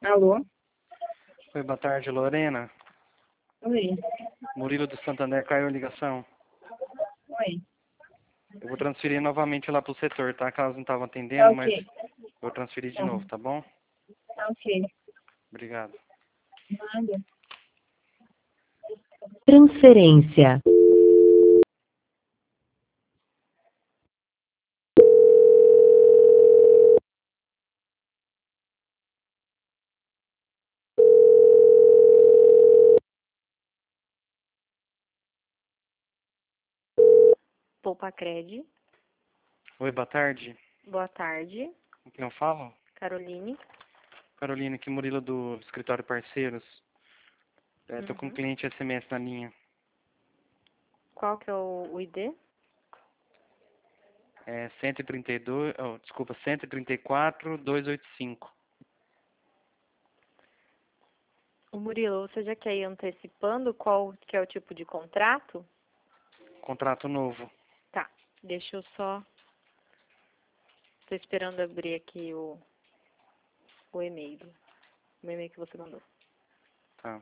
Alô? Oi, boa tarde, Lorena. Oi. Murilo do Santander, caiu a ligação. Oi. Eu vou transferir novamente lá pro setor, tá? Caso não estavam Tá atendendo, mas ok. vou transferir de Tá, novo, tá bom? tá ok. Obrigado. Nada. Transferência. Poupacred. Oi, boa tarde. Boa tarde. Com quem eu falo? Caroline. Carolina, aqui Murilo do Escritório Parceiros. Tô com um Uhum. cliente SMS na linha. Qual que é o ID? 132, desculpa, 134-285. O Murilo, você já quer ir antecipando qual que é o tipo de contrato? Contrato novo. Tá, deixa eu só... Tô esperando abrir aqui o e-mail. O e-mail que você mandou. Tá.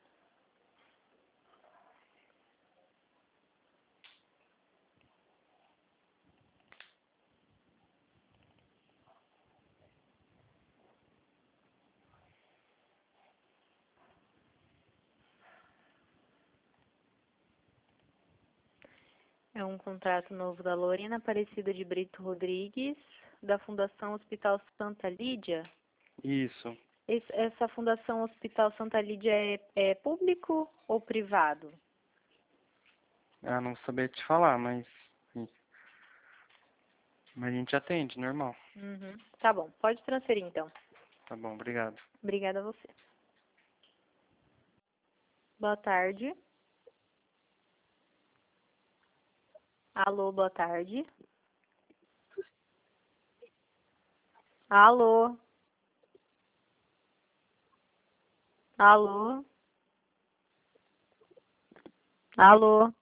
É um contrato novo da Lorena Aparecida de Brito Rodrigues, da Fundação Hospital Santa Lídia. Isso. Essa Fundação Hospital Santa Lídia é público ou privado? Ah, não sabia te falar, mas a gente atende, normal. Uhum. Tá bom, pode transferir então. Tá bom, obrigado. Obrigada a você. Boa tarde. Alô, boa tarde. Alô. Alô. Alô.